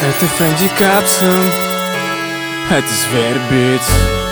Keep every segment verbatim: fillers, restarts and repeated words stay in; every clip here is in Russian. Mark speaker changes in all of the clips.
Speaker 1: Это Фэнди Капсон, это Зверь Битс.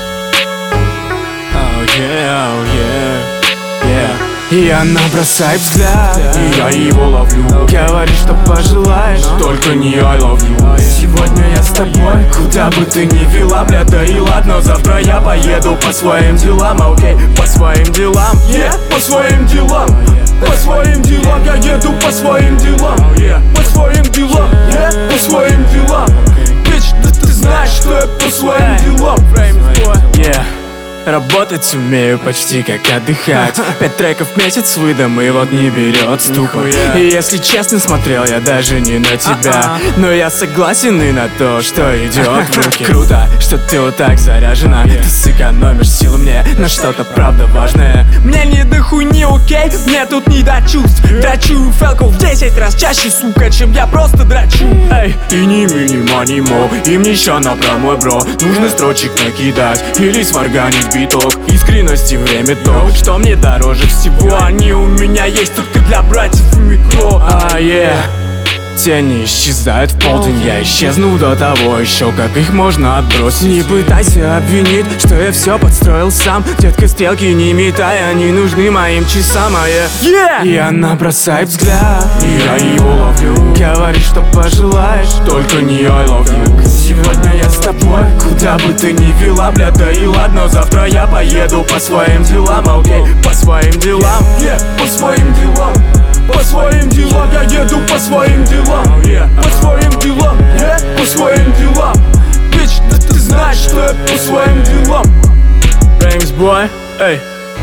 Speaker 1: Oh yeah, oh yeah, yeah. И она бросает взгляд, и я его ловлю. Говорит, что пожелаешь, только не I love you. Сегодня я с тобой, куда бы ты ни вела, бля, да и ладно. Завтра я поеду по своим делам, окей, okay? По своим делам, yeah, по своим делам. По своим делам, я еду по своим делам, yeah. По своим делам, yeah, по своим делам. Bitch, да ты знаешь, что я по своим делам. Yeah. Работать умею почти как отдыхать. Пять треков в месяц выдам, и вот не берет ступор. И если честно, смотрел я даже не на тебя, но я согласен и на то, что идет в руки. Круто, что ты вот так заряжена. Ты сэкономишь силы мне на что-то правда важное. Мне не до хуйни, окей, мне тут не до чувств. Драчу фелку в десять раз чаще, сука, чем я просто драчу. Эй, и не минима, не мо, им еще на мой бро. Нужно строчек накидать или сварганить биток. Искренность и время то, что мне дороже всего. Они у меня есть только для братьев и микро. А, yeah. Тени исчезают в полдень, я исчезну до того еще, как их можно отбросить. Не пытайся обвинить, что я все подстроил сам. Детка, стрелки не метай, они нужны моим часам, а я yeah! И она бросает взгляд, и я его ловлю. Говорит, что пожелаешь, только не I love you. Сегодня я с тобой, куда бы ты ни вела, бля, да и ладно. Завтра я поеду по своим делам, окей, okay? По своим делам, yeah, по своим делам. По своим делам, я еду по своим делам, yeah. По своим делам, yeah, по своим делам. Bitch, да ты знаешь, что я по своим делам. Рэймс бой, эй,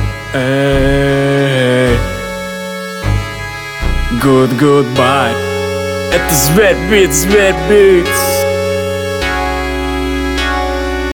Speaker 1: эй. Good, goodbye. Это Зверь Битс, Зверь Битс.